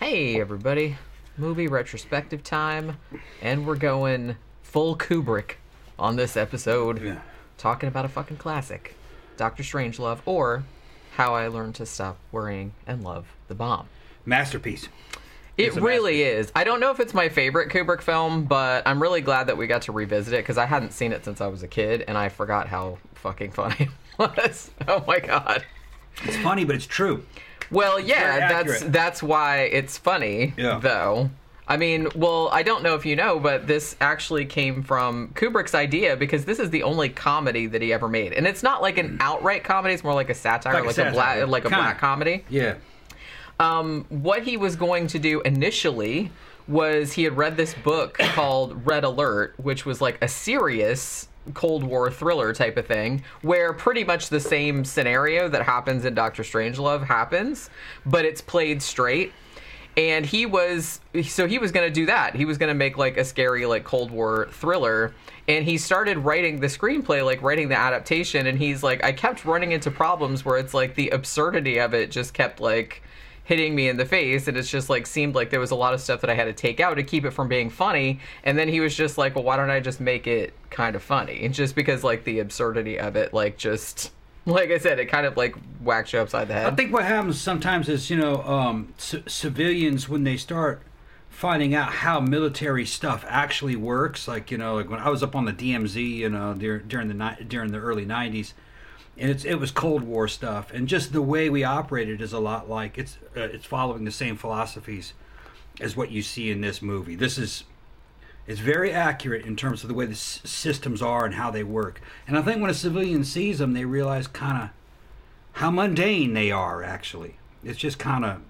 Hey everybody, movie retrospective time, and we're going full Kubrick on this episode, talking about a fucking classic, Dr. Strangelove, or How I Learned to Stop Worrying and Love the Bomb. Masterpiece. It really is. I don't know if it's my favorite Kubrick film, but I'm really glad that we got to revisit it, because I hadn't seen it since I was a kid, and I forgot how fucking funny it was. Oh my god. It's funny, but it's true. Well, yeah, that's why it's funny, though. I mean, well, I don't know if you know, but this actually came from Kubrick's idea, because this is the only comedy that he ever made. And it's not like an outright comedy, it's more like a satire, like a black comedy. Yeah. What he was going to do initially was he had read this book called Red Alert, which was like a serious Cold War thriller type of thing, where pretty much the same scenario that happens in Dr. Strangelove happens, but it's played straight. And he was going to do that. He was going to make like a scary like Cold War thriller, and he started writing the screenplay, like writing the adaptation, and he's like, I kept running into problems where it's like the absurdity of it just kept like hitting me in the face, and it's just like seemed like there was a lot of stuff that I had to take out to keep it from being funny. And then he was just like, well, why don't I just make it kind of funny? And just because like the absurdity of it, like just like I said, it kind of like whacks you upside the head. I think what happens sometimes is, civilians, when they start finding out how military stuff actually works, like like when I was up on the DMZ, during the early '90s. And it was Cold War stuff, and just the way we operated is a lot like it's following the same philosophies as what you see in this movie. It's very accurate in terms of the way the systems are and how they work. And I think when a civilian sees them, they realize kind of how mundane they are. Actually, it's just kind of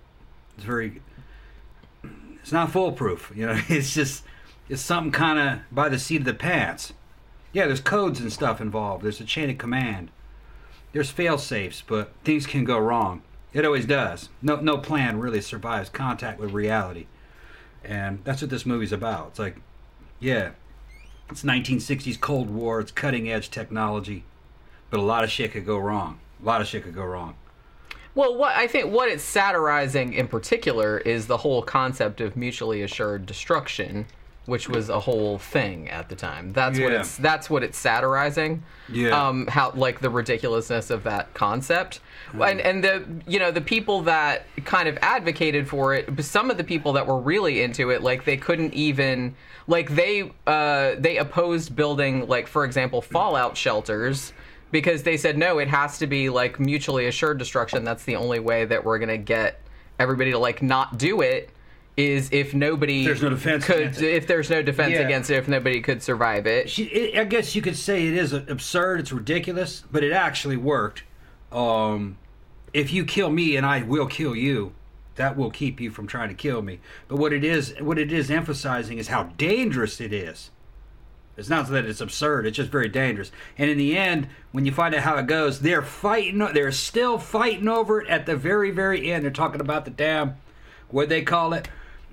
it's not foolproof. It's something kind of by the seat of the pants. Yeah, there's codes and stuff involved. There's a chain of command. There's fail-safes, but things can go wrong. It always does. No plan really survives contact with reality. And that's what this movie's about. It's like, yeah, it's 1960s Cold War. It's cutting-edge technology. But a lot of shit could go wrong. Well, I think what it's satirizing in particular is the whole concept of mutually assured destruction, which was a whole thing at the time. That's what it's satirizing. Yeah. How like the ridiculousness of that concept. And the people that kind of advocated for it, some of the people that were really into it, like they couldn't even they opposed building, like, for example, fallout shelters, because they said no, it has to be like mutually assured destruction. That's the only way that we're gonna get everybody to like not do it. Is if nobody there's no defense if there's no defense against it, if nobody could survive it. I guess you could say it is absurd, it's ridiculous, but it actually worked. If you kill me and I will kill you, that will keep you from trying to kill me. But what it is emphasizing is how dangerous it is. It's not that it's absurd, it's just very dangerous. And in the end, when you find out how it goes, they're still fighting over it at the very, very end. They're talking about the damn, what they call it?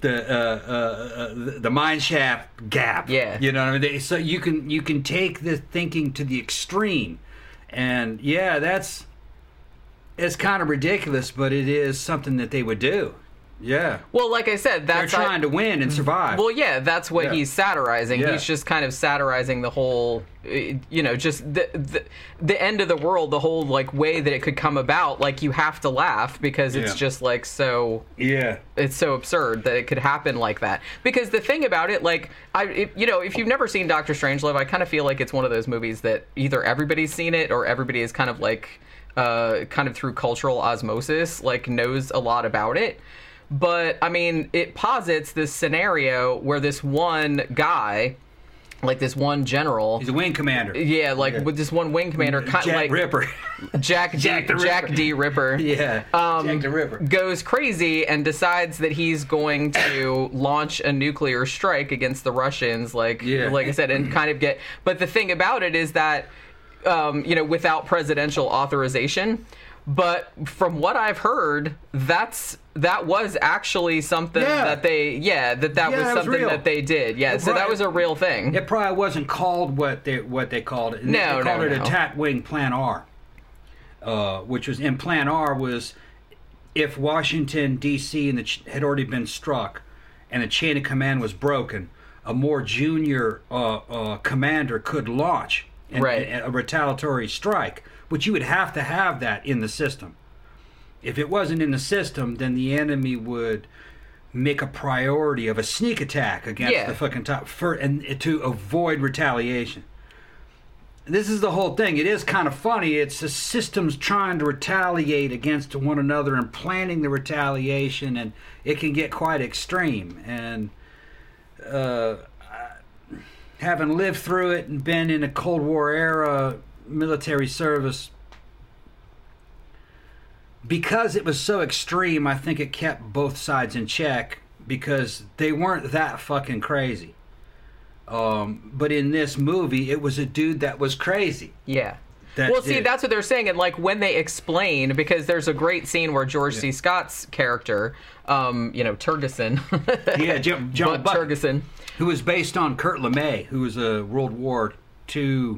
The mine shaft gap. Yeah. You know what I mean? So you can take the thinking to the extreme. And it's kind of ridiculous, but it is something that they would do. Yeah. Well, like I said, they're trying to win and survive. Well, yeah, that's what he's satirizing. Yeah. He's just kind of satirizing the whole, just the end of the world, the whole like way that it could come about. Like, you have to laugh because it's just like so. Yeah. It's so absurd that it could happen like that. Because the thing about it, like, if you've never seen Dr. Strangelove, I kind of feel like it's one of those movies that either everybody's seen it or everybody is kind of like, kind of through cultural osmosis, like knows a lot about it. But, I mean, it posits this scenario where this one guy, like this one general... He's a wing commander. Yeah, with this one wing commander... Jack Ripper. Jack D. Ripper. Yeah, Jack the Ripper. Goes crazy and decides that he's going to launch a nuclear strike against the Russians, like I said, and kind of get... But the thing about it is that, without presidential authorization... But from what I've heard, that was actually something that they was something that they did. Yeah, so that was a real thing. It probably wasn't called what they called it. No, they called it Attack Wing Plan R, which was in Plan R was if Washington, D.C. and had already been struck and the chain of command was broken, a more junior commander could launch a retaliatory strike. But you would have to have that in the system. If it wasn't in the system, then the enemy would make a priority of a sneak attack against the fucking top and to avoid retaliation. This is the whole thing. It is kind of funny. It's the systems trying to retaliate against one another and planning the retaliation, and it can get quite extreme. And having lived through it and been in a Cold War era military service, because it was so extreme, I think it kept both sides in check because they weren't that fucking crazy. But in this movie, it was a dude that was crazy. Yeah. See, that's what they're saying. And, like, when they explain, because there's a great scene where George C. Scott's character, Turgeson. John Buck, Turgeson. Who was based on Kurt LeMay, who was a World War II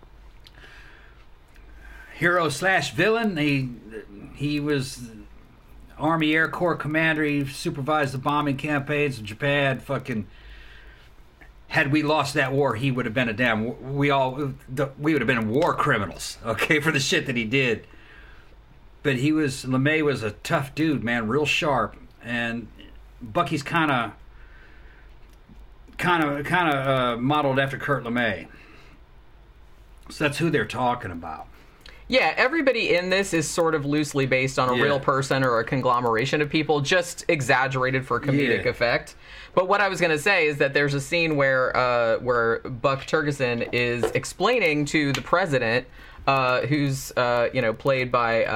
hero/villain. He was Army Air Corps commander. He supervised the bombing campaigns in Japan. Fucking, had we lost that war, he would have been we would have been war criminals, okay, for the shit that he did. But LeMay was a tough dude, man, real sharp. And Bucky's kind of modeled after Kurt LeMay. So that's who they're talking about. Yeah, everybody in this is sort of loosely based on a real person or a conglomeration of people, just exaggerated for comedic effect. But what I was going to say is that there's a scene where Buck Turgeson is explaining to the president, who's played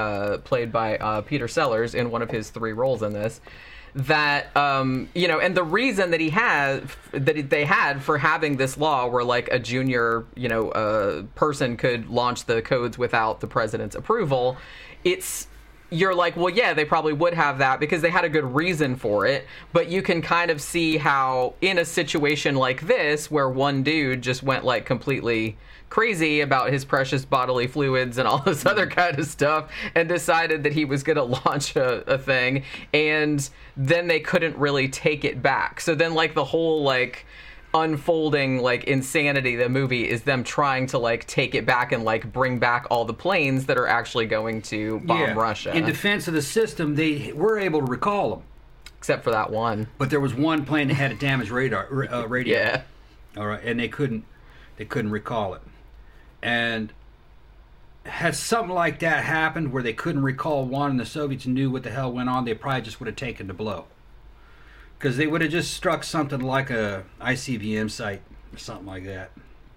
by Peter Sellers in one of his 3 roles in this, that and the reason that they had for having this law where, like, a junior person could launch the codes without the president's approval, you're like, well, yeah, they probably would have that because they had a good reason for it. But you can kind of see how in a situation like this, where one dude just went, like, completely crazy about his precious bodily fluids and all this other kind of stuff and decided that he was going to launch a thing, and then they couldn't really take it back. So then, like, the whole, like, unfolding, like, insanity of the movie is them trying to, like, take it back and, like, bring back all the planes that are actually going to bomb Russia. In defense of the system, they were able to recall them. Except for that one. But there was one plane that had a damaged radio. Yeah. All right, and they couldn't recall it. And has something like that happened where they couldn't recall one and the Soviets knew what the hell went on, they probably just would have taken the blow. Because they would have just struck something like a ICBM site or something like that.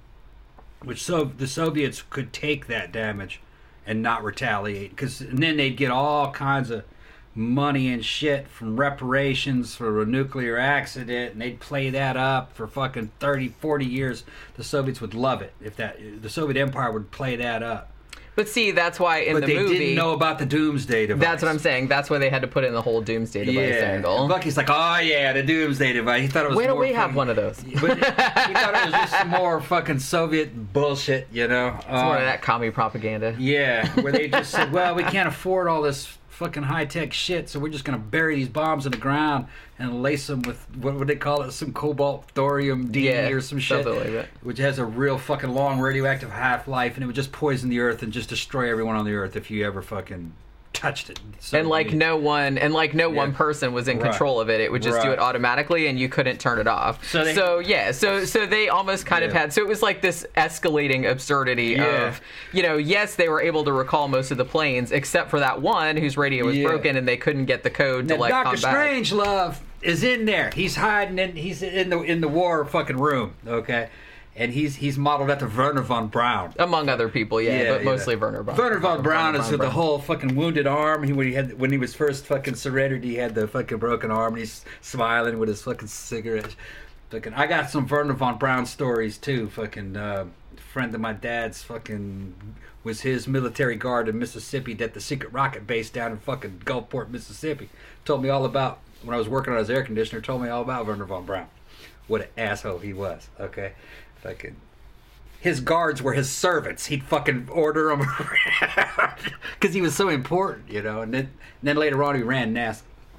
The Soviets could take that damage and not retaliate. And then they'd get all kinds of money and shit from reparations for a nuclear accident, and they'd play that up for fucking 30, 40 years. The Soviets would love it the Soviet Empire would play that up. But see, that's why in the movie... But they didn't know about the Doomsday device. That's what I'm saying. That's why they had to put in the whole Doomsday device angle. And Bucky's like, oh yeah, the Doomsday device. He thought it was Why don't we have one of those? But he thought it was just some more fucking Soviet bullshit, It's more of that commie propaganda. Yeah, where they just said, well, we can't afford all this fucking high-tech shit, so we're just going to bury these bombs in the ground and lace them with, what would they call it, some cobalt, thorium, D or some shit, like that, which has a real fucking long radioactive half-life, and it would just poison the earth and just destroy everyone on the earth if you ever fucking touched it. So no one person was in control of it. It would just do it automatically, and you couldn't turn it off. So they almost kind of had. So it was like this escalating absurdity of, yes, they were able to recall most of the planes except for that one whose radio was broken, and they couldn't get the code to, like, Dr. come back. Strangelove is in there. He's hiding he's in the war fucking room. Okay. And he's modeled after Werner von Braun, among other people, but mostly Werner von. Werner von Braun is with the whole fucking wounded arm. When he was first fucking surrendered, he had the fucking broken arm, and he's smiling with his fucking cigarette. Fucking, I got some Werner von Braun stories too. Fucking friend of my dad's fucking was his military guard in Mississippi at the secret rocket base down in fucking Gulfport, Mississippi. Told me all about, when I was working on his air conditioner. Told me all about Werner von Braun. What an asshole he was. Okay. Fucking, his guards were his servants. He'd fucking order them because he was so important, you know. And then later on, he ran NASA.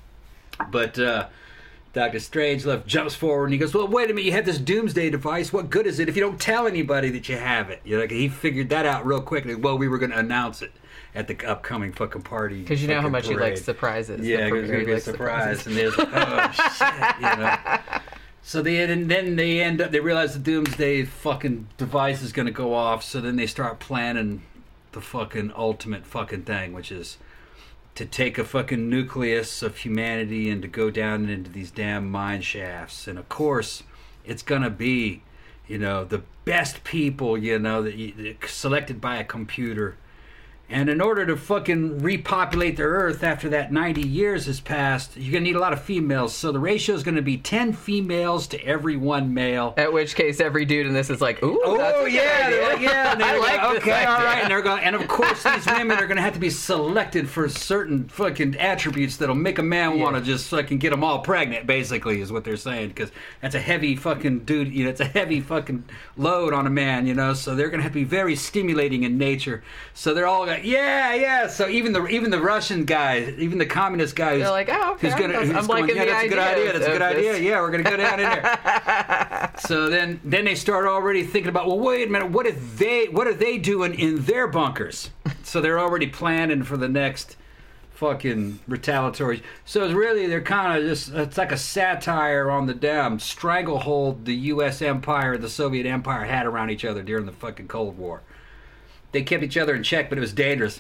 But Dr. Strangelove jumps forward and he goes, well, wait a minute, you have this doomsday device. What good is it if you don't tell anybody that you have it? You know, he figured that out real quick. Well, we were going to announce it at the upcoming fucking party. Because you know how much he likes surprises. Yeah, it's going to be a surprise. And there's, oh, shit, you know. So then they end up, they realize the doomsday fucking device is going to go off. So then they start planning the fucking ultimate fucking thing, which is to take a fucking nucleus of humanity and to go down into these damn mine shafts. And of course, it's gonna be, you know, the best people, you know, that selected by a computer. And in order to fucking repopulate the Earth after that 90 years has passed, you're going to need a lot of females. So the ratio is going to be 10 females to every 1 male. At which case, every dude in this is like, ooh, that's a good idea. Yeah. And I like this okay, idea. all right. And they're going, and of course, these women are going to have to be selected for certain fucking attributes that'll make a man want to just fucking get them all pregnant, basically, is what they're saying. Because that's a heavy fucking dude, you know, it's a heavy fucking load on a man, you know. So they're going to have to be very stimulating in nature. So they're all yeah. So even the Russian guy, even the communist guy, they're like, oh, okay, I'm liking the idea. That's a good idea. Yeah, we're gonna go down in there. So then they start already thinking about, well, wait a minute, what are they doing in their bunkers? So they're already planning for the next fucking retaliatory. So it's really, they're kind of just, it's like a satire on the damn stranglehold the U.S. Empire, the Soviet Empire had around each other during the fucking Cold War. They kept each other in check, but it was dangerous.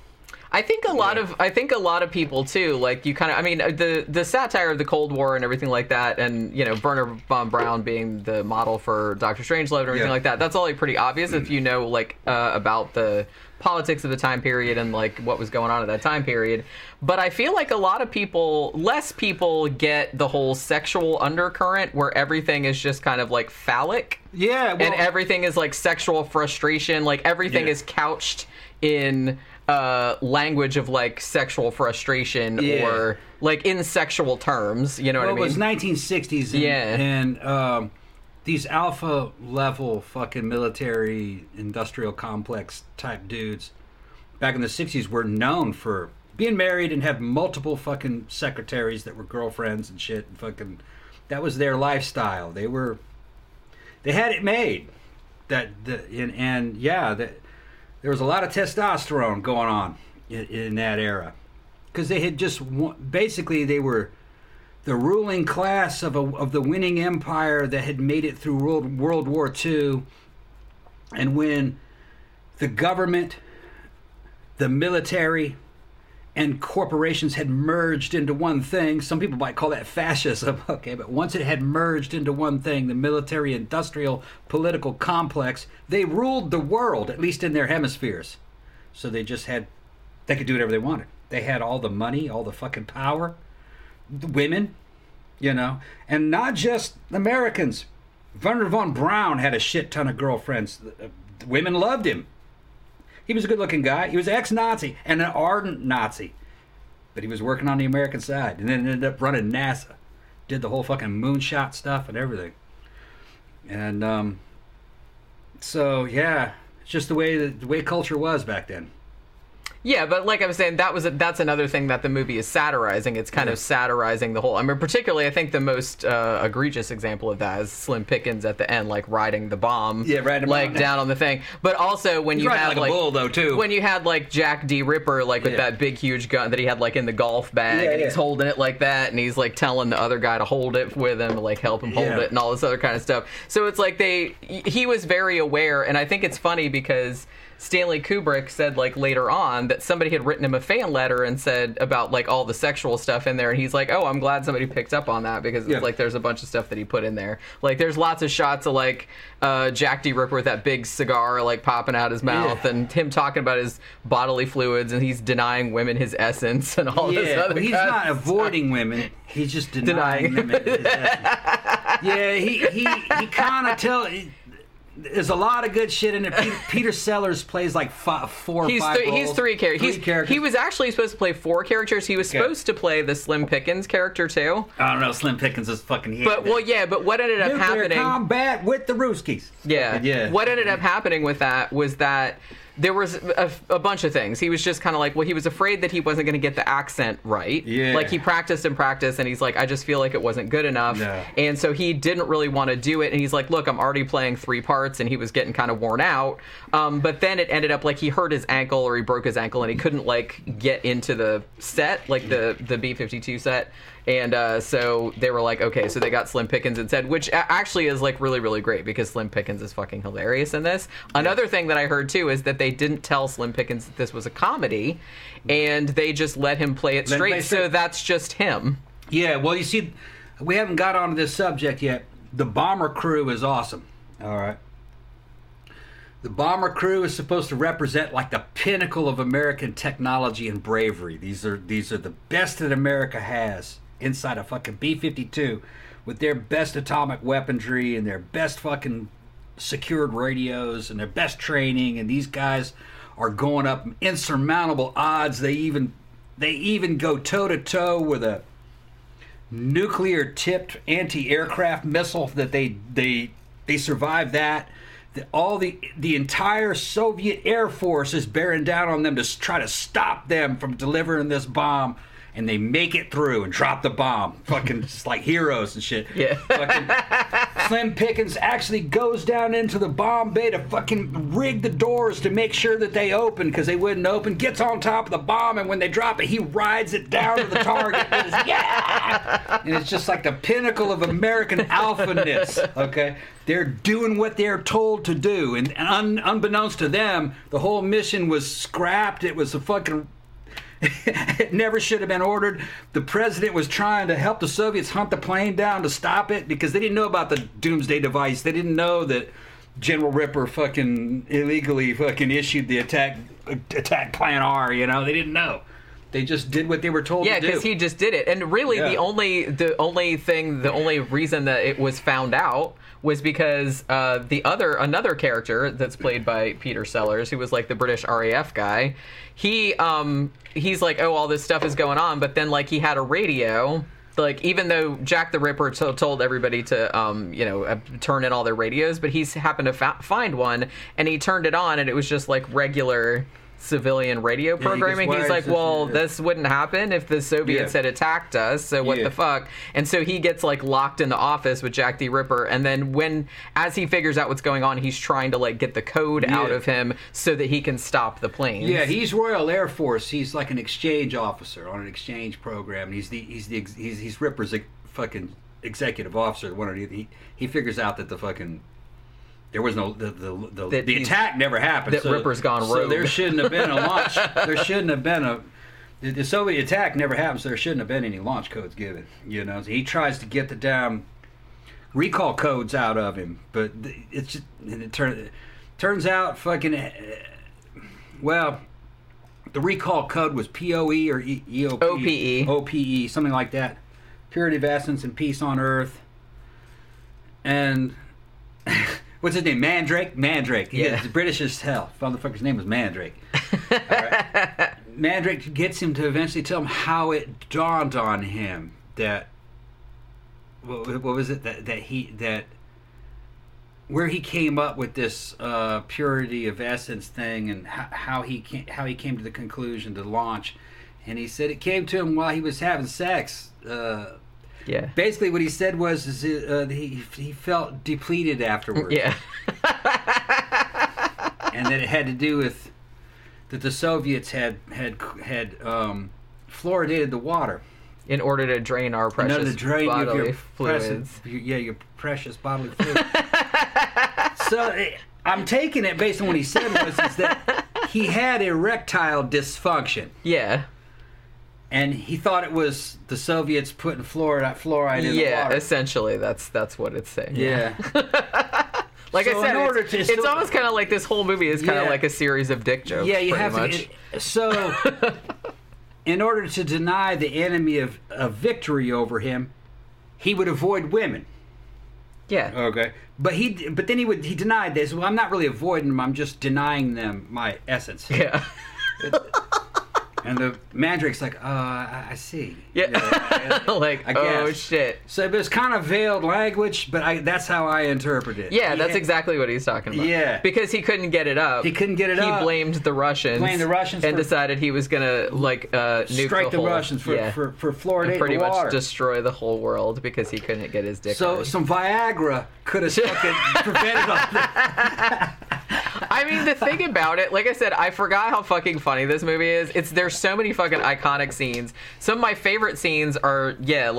I think a lot of people too, like you kind of, I mean, the satire of the Cold War and everything like that, and you know, Werner von Braun being the model for Dr. Strangelove and everything like that. That's all like pretty obvious if you know like about the politics of the time period and like what was going on at that time period. But I feel like a lot of people, less people get the whole sexual undercurrent where everything is just kind of like phallic. Yeah, well, and everything is like sexual frustration. Like everything is couched in language of like sexual frustration or like in sexual terms. You know what I mean? It was 1960s. And these alpha level fucking military industrial complex type dudes back in the 60s were known for being married and have multiple fucking secretaries that were girlfriends and shit. And fucking, that was their lifestyle. They had it made. There was a lot of testosterone going on in that era, because they had just basically they were the ruling class of the winning empire that had made it through World War II, and when the government, the military, and corporations had merged into one thing. Some people might call that fascism, okay, but once it had merged into one thing, the military, industrial, political complex, they ruled the world, at least in their hemispheres. So they could do whatever they wanted. They had all the money, all the fucking power, the women, you know, and not just Americans. Werner von Braun had a shit ton of girlfriends. The women loved him. He was a good-looking guy. He was ex-Nazi and an ardent Nazi. But he was working on the American side and then ended up running NASA. Did the whole fucking moonshot stuff and everything. And so, yeah, it's just the way culture was back then. Yeah, but like I was saying, that's another thing that the movie is satirizing. It's kind of satirizing the whole. I mean, particularly, I think the most egregious example of that is Slim Pickens at the end, like riding the bomb, like down on the thing. But also when you had like a bull, though, too. When you had like Jack D. Ripper, like with that big huge gun that he had like in the golf bag, and he's holding it like that, and he's like telling the other guy to hold it with him, to like help him hold it, and all this other kind of stuff. So it's like he was very aware, and I think it's funny because Stanley Kubrick said like later on that somebody had written him a fan letter and said about like all the sexual stuff in there, and he's like, oh, I'm glad somebody picked up on that, because it's like there's a bunch of stuff that he put in there. Like there's lots of shots of like Jack D. Ripper with that big cigar like popping out his mouth, and him talking about his bodily fluids, and he's denying women his essence and all this other but he's not avoiding women, he's just denying them his essence. He kind of there's a lot of good shit in it. Peter Sellers plays like four or five roles. He's three characters. He was actually supposed to play 4 characters. He was supposed to play the Slim Pickens character too. I don't know. Slim Pickens is fucking. But what ended up happening? Combat with the Rooskies. Yeah. What ended up happening with that was that there was a bunch of things. He was just kind of like, well, he was afraid that he wasn't going to get the accent right. Yeah. Like, he practiced, and he's like, I just feel like it wasn't good enough. No. And so he didn't really want to do it. And he's like, look, I'm already playing 3 parts, and he was getting kind of worn out. But then it ended up, like, he hurt his ankle, or he broke his ankle, and he couldn't, like, get into the set, like the B-52 set. And so they were like, okay, so they got Slim Pickens instead, which actually is, like, really, really great, because Slim Pickens is fucking hilarious in this. Another thing that I heard, too, is that they didn't tell Slim Pickens that this was a comedy, and they just let him play it straight, so that's just him. Yeah, well, you see, we haven't got onto this subject yet. The bomber crew is awesome. All right. The bomber crew is supposed to represent like the pinnacle of American technology and bravery. These are the best that America has inside a fucking B-52 with their best atomic weaponry and their best fucking secured radios and their best training, and these guys are going up insurmountable odds. They even go toe-to-toe with a nuclear-tipped anti-aircraft missile that they survived that. The entire Soviet Air Force is bearing down on them to try to stop them from delivering this bomb, and they make it through and drop the bomb. Fucking just like heroes and shit. Yeah. Fucking Slim Pickens actually goes down into the bomb bay to fucking rig the doors to make sure that they open, because they wouldn't open. Gets on top of the bomb, and when they drop it, he rides it down to the target. And it's just like the pinnacle of American alphaness. Okay, they're doing what they're told to do, and unbeknownst to them, the whole mission was scrapped. It was a fucking. It never should have been ordered. The president was trying to help the Soviets hunt the plane down to stop it, because they didn't know about the doomsday device. They didn't know that General Ripper fucking illegally fucking issued the attack plan R. You know, they didn't know. They just did what they were told to do. Yeah, because he just did it. And really, the only reason that it was found out was because another character that's played by Peter Sellers, who was like the British RAF guy, he's like, oh, all this stuff is going on, but then like he had a radio. Like, even though Jack the Ripper told everybody to, turn in all their radios, but he's happened to find one, and he turned it on, and it was just like regular civilian radio programming. He's like, well, this wouldn't happen if the Soviets had attacked us, so what the fuck? And so he gets like locked in the office with Jack the Ripper, and then as he figures out what's going on, he's trying to like get the code out of him so that he can stop the planes. Yeah, he's Royal Air Force. He's like an exchange officer on an exchange program. He's Ripper's fucking executive officer. He figures out that the fucking there was no the attack never happened. That Ripper's gone rogue. So there shouldn't have been a launch. There shouldn't have been the Soviet attack never happened. So there shouldn't have been any launch codes given. You know, so he tries to get the damn recall codes out of him, but it's just, and it turns out fucking well, the recall code was POE or EOP, OPE, something like that. Purity of essence and peace on earth, and. What's his name? Mandrake? Mandrake. Yeah. He's British as hell. Motherfucker's name was Mandrake. All right. Mandrake gets him to eventually tell him how it dawned on him that what was it that where he came up with this purity of essence thing, and how he came to the conclusion to launch. And he said it came to him while he was having sex. Yeah. Basically, what he said was he felt depleted afterwards. Yeah. And that it had to do with that the Soviets had fluoridated the water in order to drain our precious bodily fluids. Your precious bodily fluids. So I'm taking it based on what he said is that he had erectile dysfunction. Yeah. And he thought it was the Soviets putting fluoride in the water. Yeah, essentially, that's what it's saying. Yeah. Like so I said, it's almost kind of like this whole movie is kind of like a series of dick jokes. Yeah, you have much. So, in order to deny the enemy of victory over him, he would avoid women. Yeah. Okay. But then he denied this. Well, I'm not really avoiding them. I'm just denying them my essence. Yeah. And the Mandrake's like, I see. Yeah. Like, I guess. oh, shit. So it was kind of veiled language, but that's how I interpret it. Yeah, that's exactly what he's talking about. Yeah. Because he couldn't get it up. He couldn't get it He up. blamed the Russians. And decided he was going to, like, nuke strike the whole, Russians for fluoridating and pretty the water. much destroy the whole world because he couldn't get his dick So hard. some Viagra could have fucking prevented all that. I mean, the thing about it, like I said, I forgot how fucking funny this movie is. There's so many fucking iconic scenes. Some of my favorite scenes are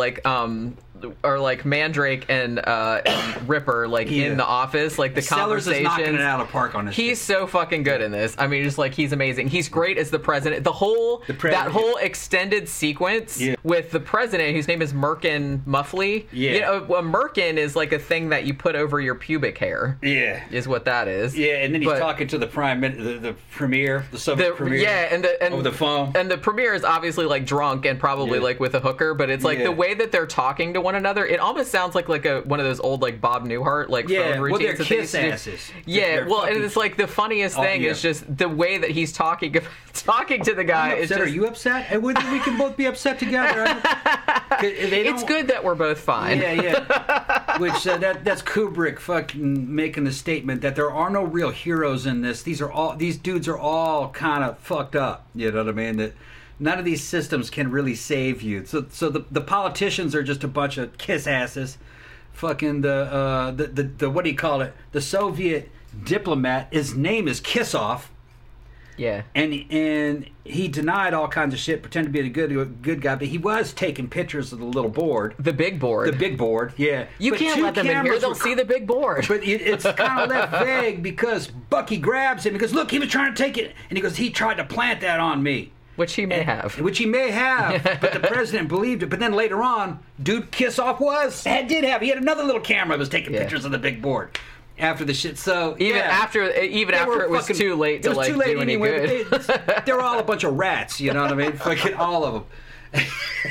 like Mandrake and Ripper, like in the office, like the Sellers is conversations. knocking it out of the park on this. He's so fucking good in this. I mean, just like he's amazing. He's great as the president. That whole extended sequence with the president, whose name is Merkin Muffley. Yeah. You know, a Merkin is like a thing that you put over your pubic hair. Yeah. Is what that is. Yeah, and then he's talking to the the premier, the Soviet premier. Yeah, and over the phone. And the premier is obviously like drunk and probably like with a hooker, but it's like the way that they're talking to one another, it almost sounds like one of those old like Bob Newhart like phone routines. Well, they're that kiss they asses. Yeah, well, and it's like the funniest thing is just the way that he's talking to the guy. It's just, are you upset? And we can both be upset together. It's good that we're both fine. Yeah. Which that's Kubrick fucking making the statement that there are no real heroes in this. These dudes are all kind of fucked up. You know what I mean? That none of these systems can really save you. So the politicians are just a bunch of kiss asses. Fucking the what do you call it? The Soviet diplomat. His name is Kissoff. Yeah. And he denied all kinds of shit, pretended to be a good guy, but he was taking pictures of the little board. The big board. The big board, yeah. You can't let them in here. They'll see the big board. But it's kind of left vague because Bucky grabs him and goes, look, he was trying to take it. And he goes, he tried to plant that on me. Which he may have. But the president believed it. But then later on, dude Kissoff did have. He had another little camera that was taking pictures of the big board. After the shit, so even after it was too late to like do any good. They were all a bunch of rats, you know what I mean? Fucking all of them.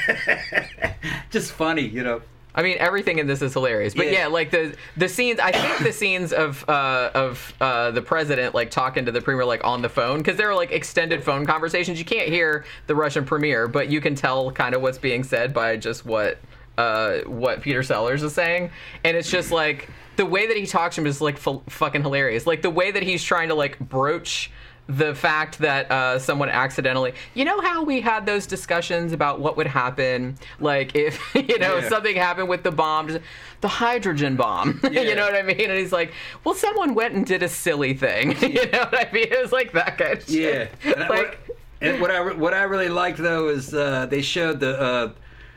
Just funny, you know. I mean, everything in this is hilarious, but like the scenes. I think the scenes of the president like talking to the premier like on the phone, because they're like extended phone conversations. You can't hear the Russian premier, but you can tell kind of what's being said by just what Peter Sellers is saying, and it's just like. The way that he talks to him is like fucking hilarious. Like the way that he's trying to like broach the fact that someone accidentally, you know how we had those discussions about what would happen, like if something happened with the bomb, the hydrogen bomb. You know what I mean? And he's like, well, someone went and did a silly thing. You know what I mean? It was like that kind of shit. Yeah. And what I really liked though is they showed the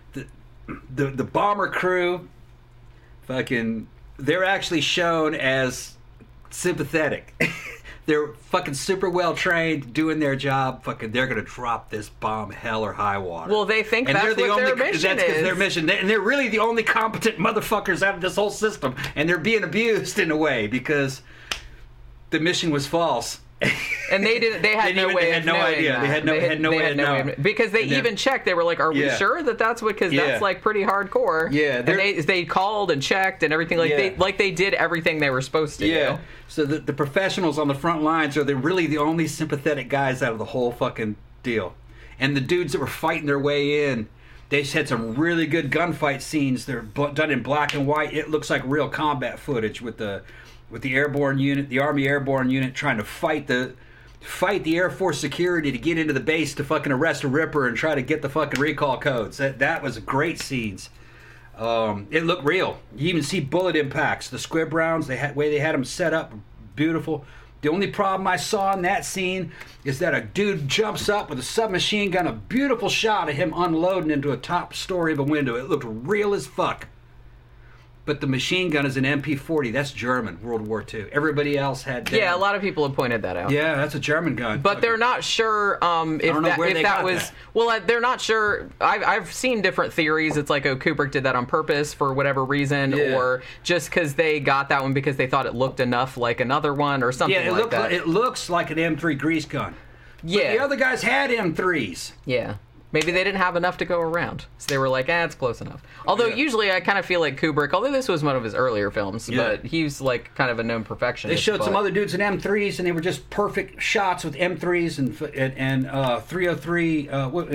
bomber crew fucking. They're actually shown as sympathetic. They're fucking super well trained, doing their job. Fucking, they're gonna drop this bomb, hell or high water. Well, they think and that's what their mission is. Their mission, and they're really the only competent motherfuckers out of this whole system, and they're being abused in a way because the mission was false. And they didn't. They had no way of knowing that. They had no way of knowing because they even checked. They were like, "Are we sure that that's what?" Because that's like pretty hardcore. Yeah, and they called and checked and everything. Like they did everything they were supposed to do. So the professionals on the front lines are really the only sympathetic guys out of the whole fucking deal. And the dudes that were fighting their way in, they had some really good gunfight scenes. They're done in black and white. It looks like real combat footage with the airborne unit, the Army Airborne Unit, trying to fight the Air Force security to get into the base to fucking arrest a Ripper and try to get the fucking recall codes. That was great scenes. It looked real. You even see bullet impacts. The squib rounds, way they had them set up, beautiful. The only problem I saw in that scene is that a dude jumps up with a submachine gun, a beautiful shot of him unloading into a top story of a window. It looked real as fuck. But the machine gun is an MP40. That's German, World War II. Everybody else had... Yeah, a lot of people have pointed that out. Yeah, that's a German gun. But they're not sure if that was... Well, they're not sure. I've seen different theories. It's like, Kubrick did that on purpose for whatever reason, or just because they got that one because they thought it looked enough like another one or something like that. It looks like an M3 grease gun. But the other guys had M3s. Yeah. Maybe they didn't have enough to go around, so they were like, it's close enough. Although usually I kind of feel like Kubrick, although this was one of his earlier films, but he's like kind of a known perfectionist. They showed some other dudes in M3s, and they were just perfect shots with M3s and 303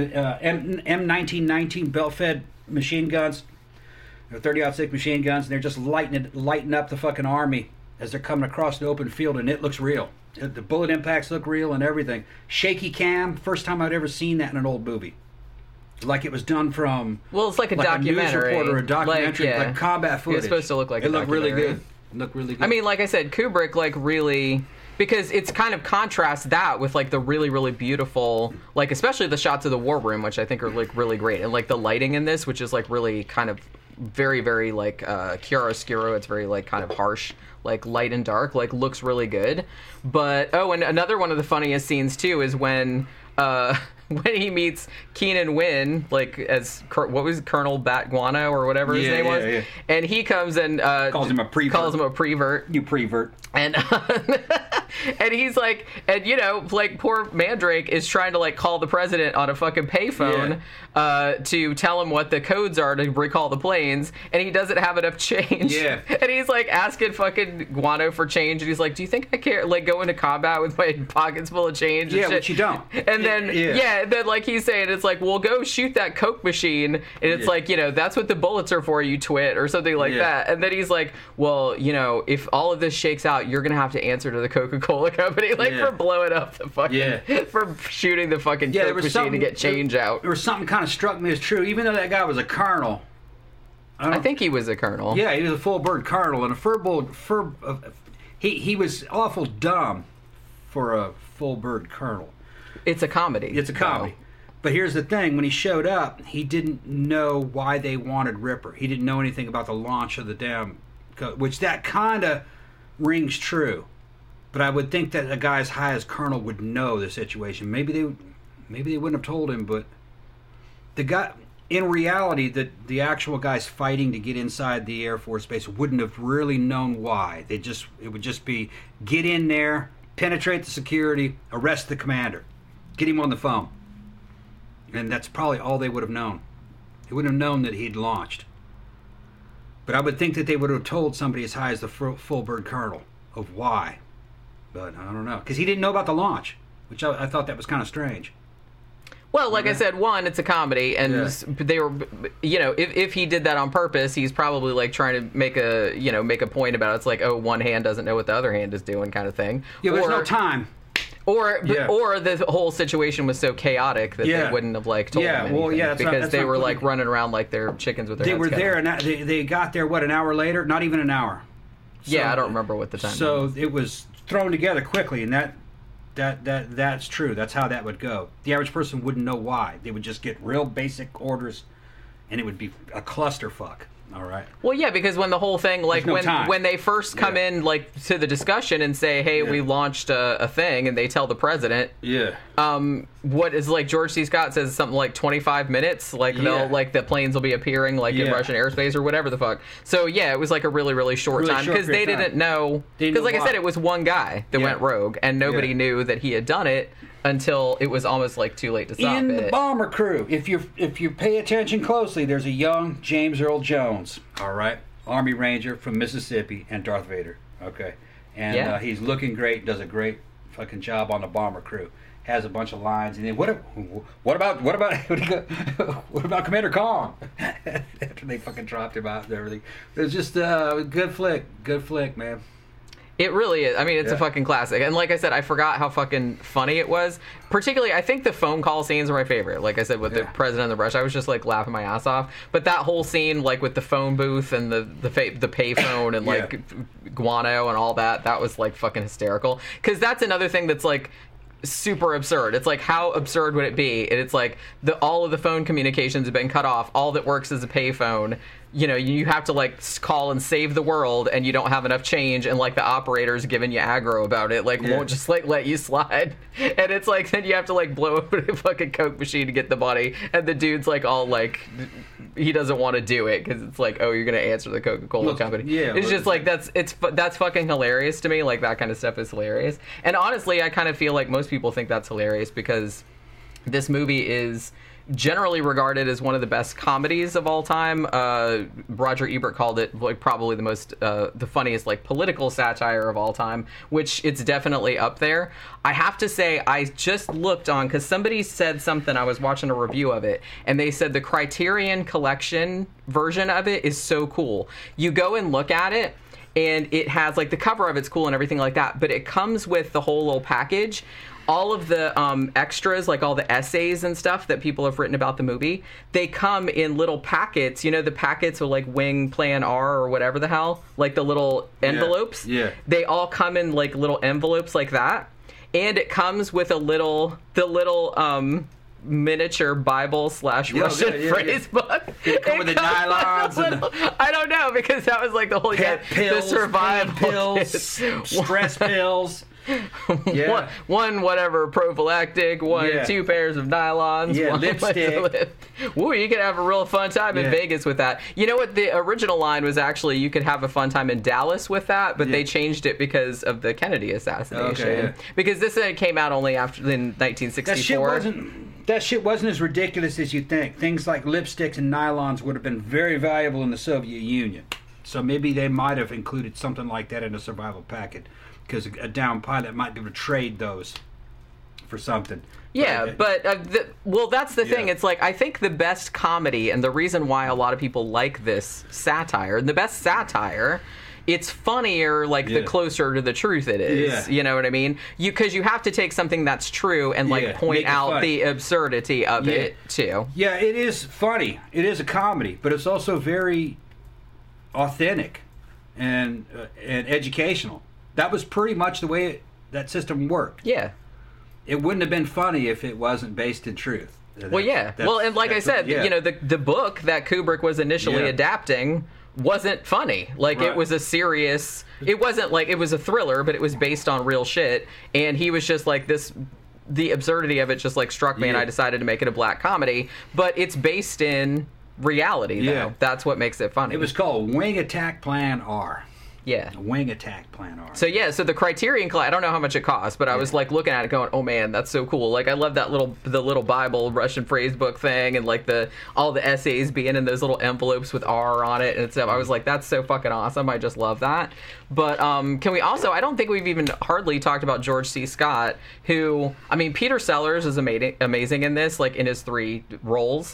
M1919 belt-fed machine guns, 30-06 machine guns, and they're just lighting up the fucking army as they're coming across the open field, and it looks real. The bullet impacts look real and everything. Shaky cam, first time I'd ever seen that in an old movie. Like it was done from... Well, it's like a documentary. A news report or a documentary, like combat footage. It's supposed to look like it looked really good. I mean, like I said, Kubrick, like, really... Because it's kind of contrast that with, like, the really, really beautiful... Like, especially the shots of the war room, which I think are, like, really great. And, like, the lighting in this, which is, like, really kind of very, very, like, chiaroscuro. It's very, like, kind of harsh. Like, light and dark. Like, looks really good. But, and another one of the funniest scenes, too, is when... when he meets Keenan Wynn, like as what was Colonel Bat Guano or whatever his name was, and he comes and calls him a prevert. You prevert. And and he's like, and you know, like poor Mandrake is trying to like call the president on a fucking payphone to tell him what the codes are to recall the planes, and he doesn't have enough change. Yeah. And he's like asking fucking Guano for change, and he's like, "Do you think I care? Like go into combat with my pockets full of change?" And yeah, shit. which you don't. And then and then like he's saying, it's like, "Well, go shoot that Coke machine," and it's like, you know, that's what the bullets are for, you twit, or something like that. And then he's like, "Well, you know, if all of this shakes out, you're gonna have to answer to the Coca-Cola company, like for blowing up the fucking, for shooting the fucking Coke machine to get change out." There was something kind of struck me as true, even though that guy was a colonel. I think he was a colonel. Yeah, he was a full bird colonel, and he was awful dumb for a full bird colonel. It's a comedy. It's a comedy. But here's the thing, when he showed up, he didn't know why they wanted Ripper. He didn't know anything about the launch of the damn code, which that kind of rings true. But I would think that a guy as high as colonel would know the situation. Maybe they wouldn't have told him, but the guy, in reality, the actual guys fighting to get inside the Air Force Base wouldn't have really known why. It would just be get in there, penetrate the security, arrest the commander, get him on the phone. And that's probably all they would have known. They wouldn't have known that he'd launched. But I would think that they would have told somebody as high as the full bird colonel of why. But I don't know. Because he didn't know about the launch, which I thought that was kind of strange. Well, like I said, one, it's a comedy, and they were, you know, if he did that on purpose, he's probably like trying to make a point about it. It's like, oh, one hand doesn't know what the other hand is doing, kind of thing. Yeah, but there's no time. Or the whole situation was so chaotic that they wouldn't have like told him anything, because they were like running around like they're chickens with their heads cut off. They were there, and they got there an hour later? Not even an hour. So, I don't remember what the time. So it was thrown together quickly, and that's true. That's how that would go. The average person wouldn't know why. They would just get real basic orders, and it would be a clusterfuck. All right. Well, yeah, because when the whole thing, like when they first come in, like to the discussion and say, "Hey, we launched a thing," and they tell the president, what is like George C. Scott says something like 25 minutes, like they'll like the planes will be appearing like in Russian airspace or whatever the fuck. So yeah, it was like a really really short time because they didn't know, because like I said, it was one guy that went rogue and nobody knew that he had done it until it was almost like too late to stop it. In the bomber crew, if you pay attention closely, there's a young James Earl Jones, all right, Army Ranger from Mississippi, and Darth Vader. Okay, and he's looking great, does a great fucking job on the bomber crew. Has a bunch of lines, and then what about what about Commander Kong? After they fucking dropped him out and everything, it was just a good flick, man. It really is. I mean, it's a fucking classic. And like I said, I forgot how fucking funny it was. Particularly, I think the phone call scenes are my favorite. Like I said, with the president and the brush, I was just like laughing my ass off. But that whole scene, like with the phone booth and the pay phone and like Guano and all that was like fucking hysterical. Because that's another thing that's like super absurd. It's like, how absurd would it be? And it's like all of the phone communications have been cut off. All that works is a payphone. You know, you have to like call and save the world, and you don't have enough change, and like the operator's giving you aggro about it, like won't just like let you slide. And it's like then you have to like blow open a fucking Coke machine to get the money, and the dude's like all like he doesn't want to do it because it's like, oh, you're gonna answer the Coca-Cola company. It's just like that's fucking hilarious to me. Like that kind of stuff is hilarious. And honestly, I kind of feel like most people think that's hilarious because This movie is generally regarded as one of the best comedies of all time. Roger Ebert called it like probably the funniest like political satire of all time, which it's definitely up there. I have to say, I just looked on because somebody said something. I was watching a review of it, and they said the Criterion Collection version of it is so cool. You go and look at it, and it has like the cover of it's cool and everything like that, but it comes with the whole little package. All of the extras, like all the essays and stuff that people have written about the movie, they come in little packets. You know, the packets with like Wing Plan R or whatever the hell, like the little envelopes. Yeah. They all come in like little envelopes like that, and it comes with the little miniature Bible / Russian phrase book. Did it come with the nylons and I don't know, because that was like the whole pills, the survival pain pills, stress pills. Yeah. One whatever prophylactic, 2 pairs of nylons, one lipstick. Ooh, you could have a real fun time in Vegas with that. You know what? The original line was actually you could have a fun time in Dallas with that, but they changed it because of the Kennedy assassination. Okay, because this came out only in 1964. That shit wasn't as ridiculous as you think. Things like lipsticks and nylons would have been very valuable in the Soviet Union. So maybe they might have included something like that in a survival packet, because a downed pilot might be able to trade those for something. Yeah, but that's the thing. It's like, I think the best comedy, and the reason why a lot of people like this satire, and the best satire, it's funnier the closer to the truth it is. Yeah. You know what I mean? Because you have to take something that's true and point out the absurdity of it too. Yeah, it is funny. It is a comedy, but it's also very authentic and educational. That was pretty much the way that system worked. Yeah. It wouldn't have been funny if it wasn't based in truth. Well, yeah. Well, and like I said, you know, the book that Kubrick was initially adapting wasn't funny. Like, it was a serious... It wasn't like... It was a thriller, but it was based on real shit. And he was just like this... The absurdity of it just like struck me, and I decided to make it a black comedy. But it's based in reality, though. Yeah. That's what makes it funny. It was called Wing Attack Plan R. Yeah. Wing Attack Plan R. So the Criterion Collection, I don't know how much it costs, but I was like looking at it going, oh man, that's so cool. Like, I love that the little Bible Russian phrase book thing, and like all the essays being in those little envelopes with R on it and stuff. I was like, that's so fucking awesome. I just love that. But can we also, I don't think we've even hardly talked about George C. Scott, who, I mean, Peter Sellers is amazing in this, like in his 3 roles.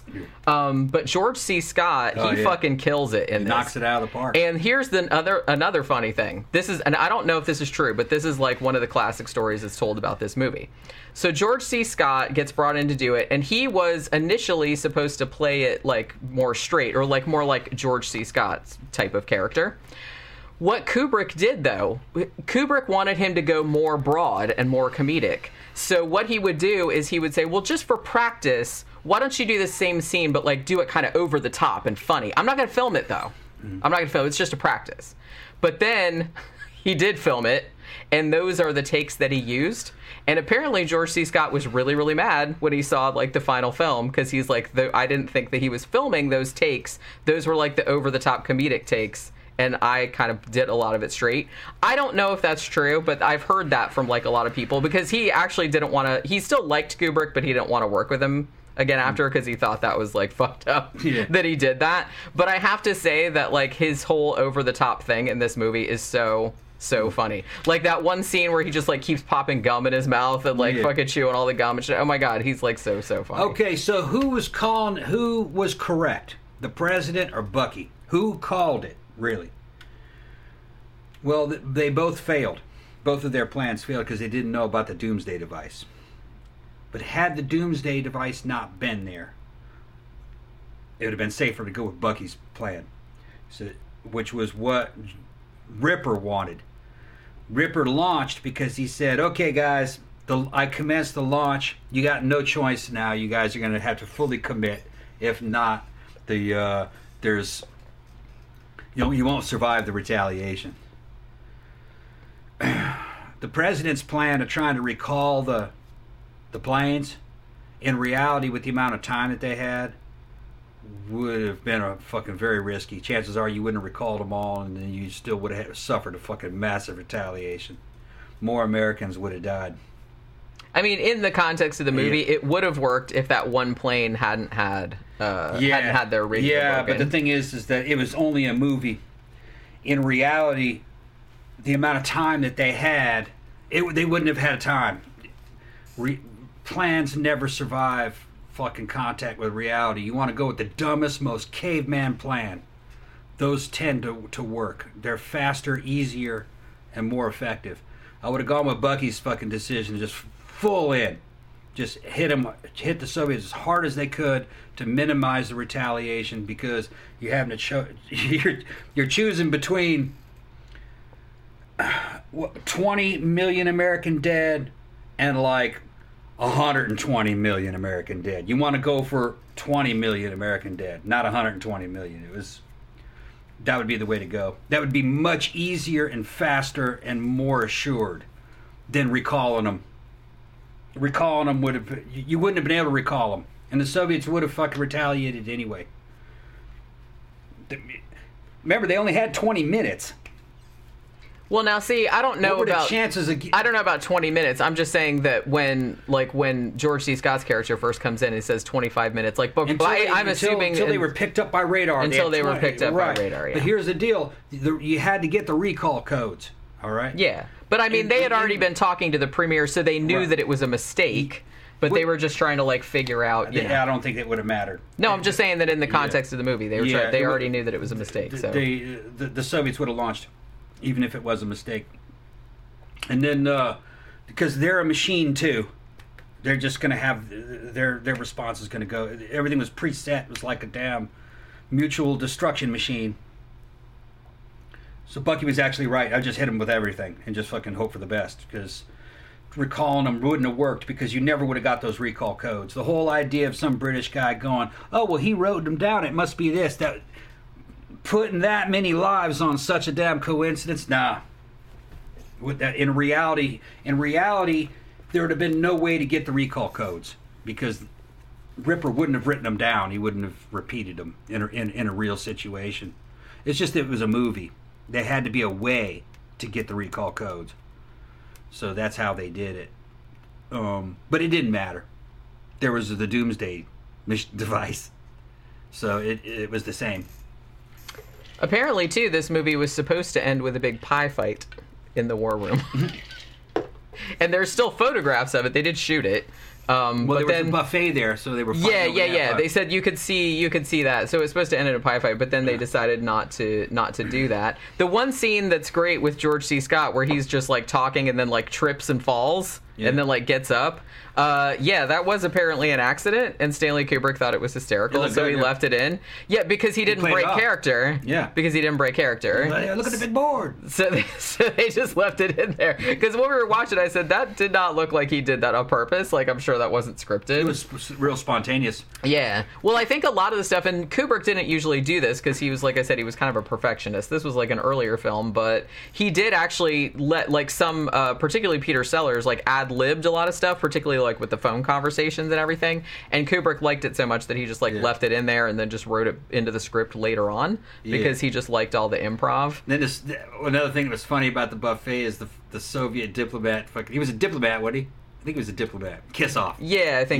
But George C. Scott, he fucking kills it in this. Knocks it out of the park. And here's another funny thing. This is, and I don't know if this is true, but this is like one of the classic stories that's told about this movie. So George C. Scott gets brought in to do it, and he was initially supposed to play it like more straight, or like more like George C. Scott's type of character. What Kubrick did, though, Kubrick wanted him to go more broad and more comedic. So what he would do is he would say, well, just for practice, why don't you do the same scene, but like do it kind of over the top and funny. I'm not going to film it, though. I'm not going to film it. It's just a practice. But then he did film it, and those are the takes that he used. And apparently George C. Scott was really, really mad when he saw like the final film, because he's like, I didn't think that he was filming those takes. Those were like the over-the-top comedic takes, and I kind of did a lot of it straight. I don't know if that's true, but I've heard that from like a lot of people, because he actually didn't want to... He still liked Kubrick, but he didn't want to work with him again after, because he thought that was like fucked up that he did that. But I have to say that like his whole over-the-top thing in this movie is so funny. Like that one scene where he just like keeps popping gum in his mouth and like fucking chewing all the gum and shit. Oh my god, he's like so funny. Okay, so who was correct? The president or Bucky? Who called it, really? Well, they both failed. Both of their plans failed because they didn't know about the Doomsday device. But had the Doomsday device not been there, it would have been safer to go with Bucky's plan, which was what Ripper wanted. Ripper launched because he said, okay, guys, I commenced the launch. You got no choice now. You guys are going to have to fully commit. If not, you won't survive the retaliation. The president's plan of trying to recall the planes, in reality, with the amount of time that they had, would have been a fucking very risky. Chances are you wouldn't have recalled them all, and then you still would have suffered a fucking massive retaliation. More Americans would have died. I mean, in the context of the movie, it would have worked if that one plane hadn't had their radio broken. But the thing is that it was only a movie. In reality, the amount of time that they had, they wouldn't have had time. Plans never survive fucking contact with reality. You want to go with the dumbest, most caveman plan. Those tend to work. They're faster, easier, and more effective. I would have gone with Bucky's fucking decision, just full in. Just hit the Soviets as hard as they could to minimize the retaliation, because you're having to you're choosing between 20 million American dead and like 120 million American dead. You want to go for 20 million American dead, not 120 million. That would be the way to go. That would be much easier and faster and more assured than recalling them. Recalling them you wouldn't have been able to recall them, and the Soviets would have fucking retaliated anyway. Remember, they only had 20 minutes. Well, now see, I don't know about chances. I don't know about 20 minutes. I'm just saying that when George C. Scott's character first comes in, it says 25 minutes. Like, but I'm assuming until they were picked up by radar. Until they were picked up by radar. Yeah. But here's the deal: you had to get the recall codes. All right. Yeah, but I mean, they had already been talking to the premier, so they knew that it was a mistake. But they were just trying to like figure out. I don't think it would have mattered. No, I'm just saying that in the context of the movie, they were they already knew that it was a mistake. So the Soviets would have launched, even if it was a mistake. And then because they're a machine too, they're just going to have their response is going to go. Everything was preset. It was like a damn mutual destruction machine. So Bucky was actually right. I just hit him with everything and just fucking hope for the best, because recalling them wouldn't have worked, because you never would have got those recall codes. The whole idea of some British guy going, oh, well, he wrote them down, it must be this, that, putting that many lives on such a damn coincidence, nah. With that, in reality, there would have been no way to get the recall codes, because Ripper wouldn't have written them down. He wouldn't have repeated them in a real situation. It's just that it was a movie. There had to be a way to get the recall codes. So that's how they did it. But it didn't matter. There was the Doomsday device. So it was the same. Apparently, too, this movie was supposed to end with a big pie fight in the war room. And there's still photographs of it. They did shoot it. Well, but there was a buffet there, so they were fighting. Yeah. They said you could see that. So it was supposed to end in a pie fight, but then they decided not to do that. The one scene that's great with George C. Scott, where he's just like talking and then like trips and falls and then like gets up. That was apparently an accident, and Stanley Kubrick thought it was hysterical, so he left it in. Yeah, because he didn't break character. Yeah, because he didn't break character. Look at the big board. So they just left it in there. Because when we were watching, I said that did not look like he did that on purpose. Like, I'm sure that wasn't scripted. It was real spontaneous. Yeah. Well, I think a lot of the stuff, and Kubrick didn't usually do this because he was, like I said, he was kind of a perfectionist. This was like an earlier film, but he did actually let like some, particularly Peter Sellers, like ad-libbed a lot of stuff, particularly like with the phone conversations and everything. And Kubrick liked it so much that he just like left it in there and then just wrote it into the script later on because he just liked all the improv. Then another thing that was funny about the buffet is the Soviet diplomat. He was a diplomat, wasn't he? I think he was a diplomat. Kiss off. Yeah, I think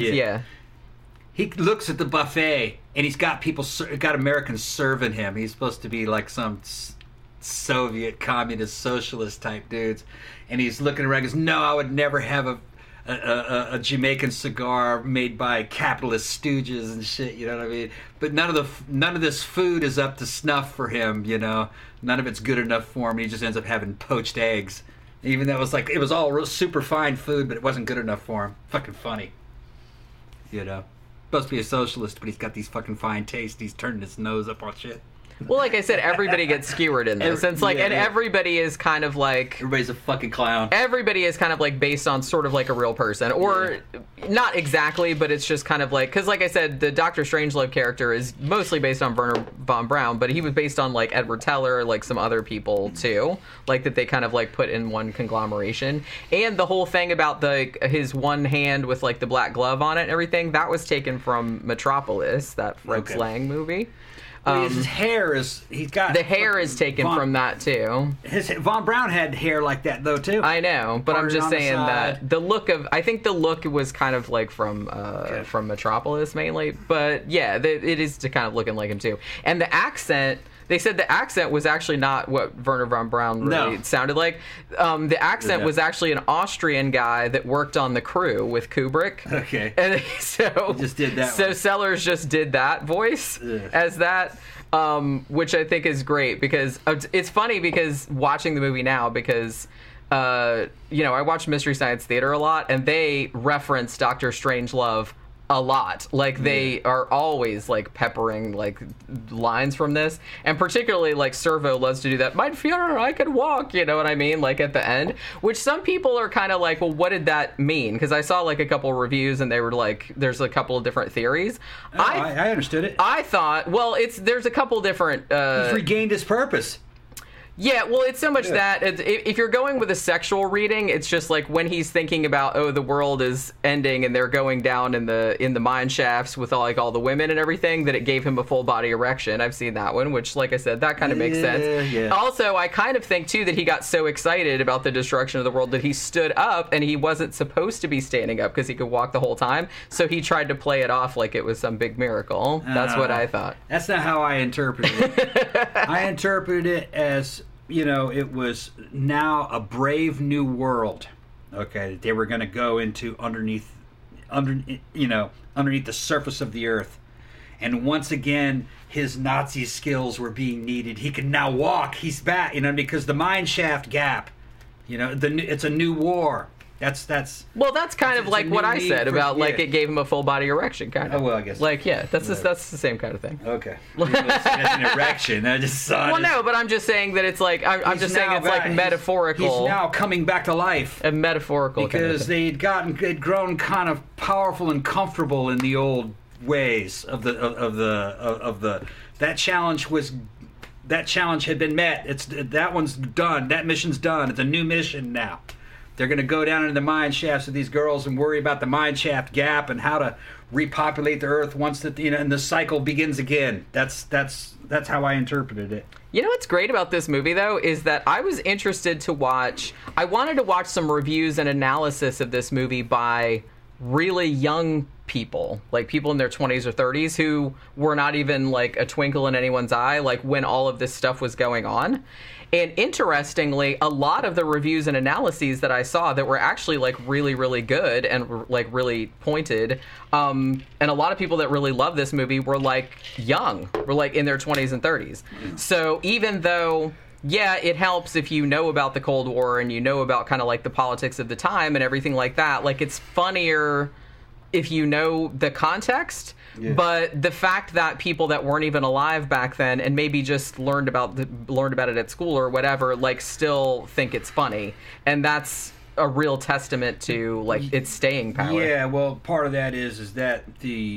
He looks at the buffet and he's got got Americans serving him. He's supposed to be like some Soviet communist socialist type dudes, and he's looking around and goes, no, I would never have a Jamaican cigar made by capitalist stooges and shit, you know what I mean? But none of this food is up to snuff for him, you know. None of it's good enough for him. He just ends up having poached eggs, even though it was all real super fine food, but it wasn't good enough for him. Fucking funny, you know. Supposed to be a socialist, but he's got these fucking fine tastes. He's turning his nose up on shit. Well, like I said, everybody gets skewered in this. Everybody is kind of like... Everybody's a fucking clown. Everybody is kind of like based on sort of like a real person. Or not exactly, but it's just kind of like... Because like I said, the Dr. Strangelove character is mostly based on Werner von Braun, but he was based on like Edward Teller, like some other people too. Like that they kind of like put in one conglomeration. And the whole thing about his one hand with like the black glove on it and everything, that was taken from Metropolis, that Fritz Lang movie. His hair he's got The hair is taken from that too. Von Braun had hair like that though too. I know, but I'm just saying that I think the look was kind of like from Metropolis mainly, but yeah, it is kind of looking like him too. And the accent. They said the accent was actually not what Werner von Braun really sounded like. The accent was actually an Austrian guy that worked on The Crew with Kubrick. Okay. And so he just did that. So Sellers just did that voice as that, which I think is great because it's funny because watching the movie now because. I watch Mystery Science Theater a lot, and they reference Dr. Strangelove a lot. Like they are always like peppering like lines from this, and particularly like Servo loves to do that. Mein Führer, I can walk. You know what I mean? Like at the end, which some people are kind of like, well, what did that mean? Because I saw like a couple reviews, and they were like, there's a couple of different theories. I understood it. I thought, well, there's a couple different. He's regained his purpose. Yeah, well, it's so much that if you're going with a sexual reading, it's just like when he's thinking about, the world is ending and they're going down in the mine shafts with all the women and everything, that it gave him a full body erection. I've seen that one, which, like I said, that kind of makes sense. Yeah. Also, I kind of think too that he got so excited about the destruction of the world that he stood up, and he wasn't supposed to be standing up because he could walk the whole time. So he tried to play it off like it was some big miracle. That's what I thought. That's not how I interpreted it. I interpreted it as, it was now a brave new world. Okay, they were going to go into underneath the surface of the earth, and once again, his Nazi skills were being needed. He can now walk. He's back, because the mine shaft gap. It's a new war. That's kind of like what I said about like it gave him a full body erection kind of. Oh well, I guess. Like that's the same kind of thing. Okay. That's an erection. I just saw. Well, no, but I'm just saying that it's like I'm just saying it's like metaphorical. He's now coming back to life. A metaphorical because they'd grown kind of powerful and comfortable in the old ways of the that challenge was. That challenge had been met. That one's done. That mission's done. It's a new mission now. They're going to go down into the mine shafts of these girls and worry about the mine shaft gap and how to repopulate the earth once and the cycle begins again. That's how I interpreted it. You know what's great about this movie, though, is that I was interested to watch. I wanted to watch some reviews and analysis of this movie by really young people, like people in their 20s or 30s who were not even like a twinkle in anyone's eye, like when all of this stuff was going on. And interestingly, a lot of the reviews and analyses that I saw that were actually like really, really good and like really pointed, and a lot of people that really love this movie were like young, were like in their 20s and 30s. So even though, yeah, it helps if you know about the Cold War and you know about kind of like the politics of the time and everything like that, like it's funnier if you know the context. Yeah. But the fact that people that weren't even alive back then and maybe just learned about it at school or whatever, like still think it's funny, and that's a real testament to like its staying power. Yeah, well, part of that is that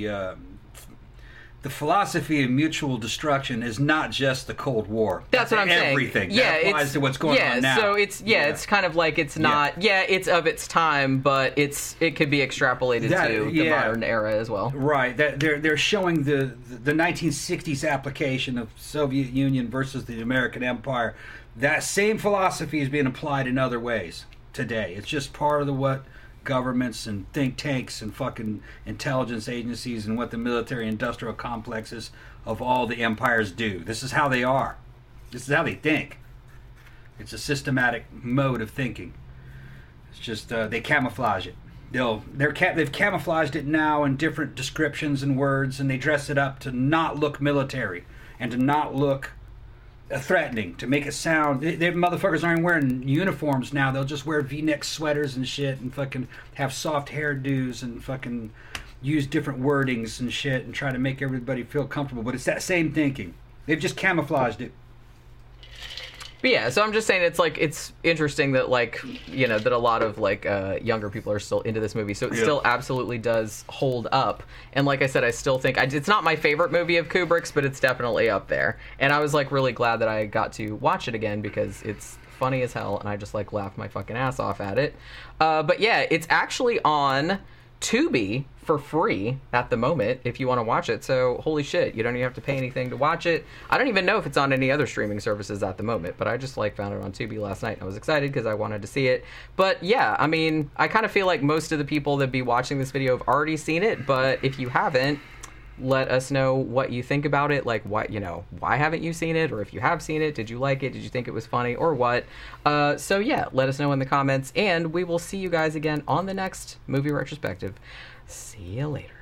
the philosophy of mutual destruction is not just the Cold War. That's what I'm saying. Everything. Yeah, that applies to what's going on now. So it's it's kind of like it's not. Yeah, it's of its time, but it could be extrapolated to the modern era as well. Right. They're showing the 1960s application of Soviet Union versus the American Empire. That same philosophy is being applied in other ways today. It's just part of what governments and think tanks and fucking intelligence agencies and what the military industrial complexes of all the empires do. This is how they are. This is how they think. It's a systematic mode of thinking. It's just they camouflage it. They've camouflaged it now in different descriptions and words, and they dress it up to not look military and to not look threatening, to make it sound. They motherfuckers aren't wearing uniforms now. They'll just wear V-neck sweaters and shit and fucking have soft hairdos and fucking use different wordings and shit and try to make everybody feel comfortable. But it's that same thinking. They've just camouflaged it. But yeah, so I'm just saying it's interesting that that a lot of younger people are still into this movie, so it still absolutely does hold up. And like I said, I still think it's not my favorite movie of Kubrick's, but it's definitely up there. And I was really glad that I got to watch it again because it's funny as hell, and I just laughed my fucking ass off at it. But yeah, it's actually on Tubi for free at the moment if you want to watch it. So holy shit, you don't even have to pay anything to watch it. I don't even know if it's on any other streaming services at the moment, but I just found it on Tubi last night and I was excited because I wanted to see it. But yeah, I mean, I kind of feel like most of the people that be watching this video have already seen it, but if you haven't, let us know what you think about it. Like, what, why haven't you seen it? Or if you have seen it, did you like it? Did you think it was funny or what? So yeah, let us know in the comments, and we will see you guys again on the next movie retrospective. See you later.